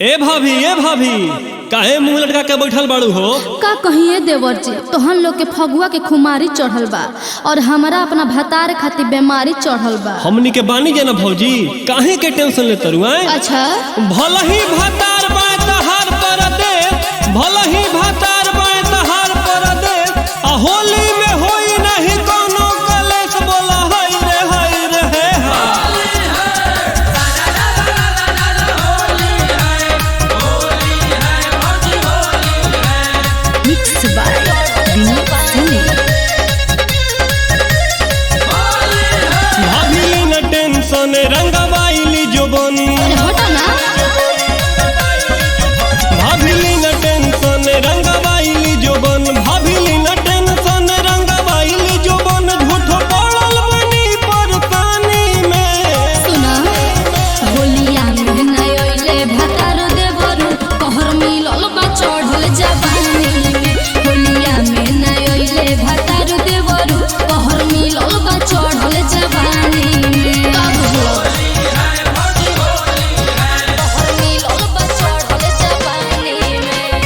ए भाभी काहे मुंह लटका के बैठल बाड़ू हो? का कहिए देवर जी, तोहन लोग के फगुआ के खुमारी चढ़ल बा और हमारा अपना भतार खातिर बीमारी चढ़ल बा। हमनी के बानी जना भौजी, काहे के टेंशन ले तरू? अच्छा, भला ही भतार बाय तहार पर दे, भला ही भतार बाय तहार पर दे, आ होली में होई नहीं कोनो कलेश, बोला हाय रे हे हा। Mix by Vinod Sunny. भाभी न टेंशन रंगवाइली जोबन, हटो ना। भाभी न टेंशन रंगवाइली जोबन, भाभी न टेंशन रंगवाइली जोबन, झूठो पड़ल बनी परेशानी में। सुना, होलिया में नय ओइले भतार देवरू, कहर मिलल बा चढ़ल जवानी में। होलिया में नय ओइले भतार देवरू, कहर मिलल बा चढ़ल जवानी में। का बुझलो? कहर मिलल बा चढ़ल जवानी में।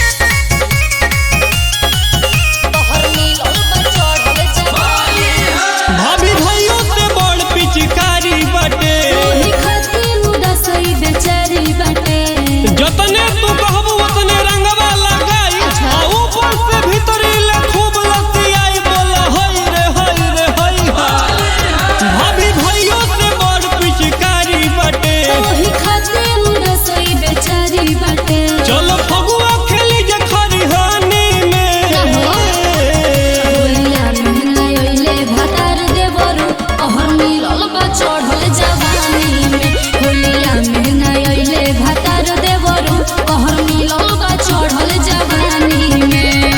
कहर मिलल बा चढ़ल जवानी में। भाभी भाइयों से बड़ पिचकारी बाटे, ओही खातिर उदासई बेचारी बाटे। जतने तू कहबू उतने रंगवा लगाई, अच्छा। आ ऊपर से भीतरी ले खूब लतियाई, बोला हाय रे हा। भाभी भाइयों से बड़ पिचकारी बाटे, ओही खातिर उदासई बेचारी बाटे। चलो फगुआ खेली जे खरिहानी में। होलिया में नय ओइले भतार देवरू, कहर मिलल बा चढ़ल जवानी में। होलिया में नय ओइले भतार देवरू, कहर मिलल बा चढ़ल जवानी में।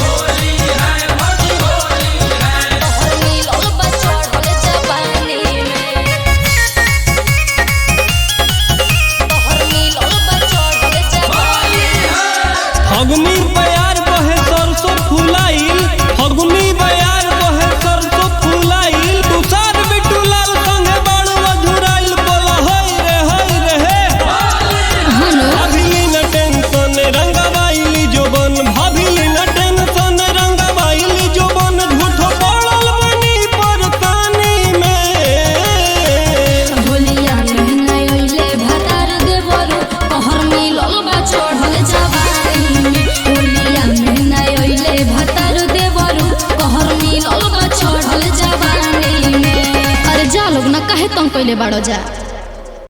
कहर मिलल बा चढ़ल जवानी में। कहर मिलल बा चढ़ल जवानी में। फगुनी बयार बहे सरसों फुलाइल, फगुनी बयार बहे सरसों फुलाइल, तुषार बिट्टू लाल संगे बाड़ू अधुराइल, बोला हाय रे हे। हनो भाभी न टेंशन रंगवाइली जोबन, भाभी न टेंशन रंगवाइली जोबन, झूठो पड़ल बनी परेशानी में। होलिया में नय ओइले भतार देवरू, कहर मिलल बा चढ़ल जवानी में। होलिया में नय ओइले भतार देवरू, कहर मिलल बा चढ़ल जवानी में। अरे जा लोग ना, काहे तंग कइले बाड़ो जा।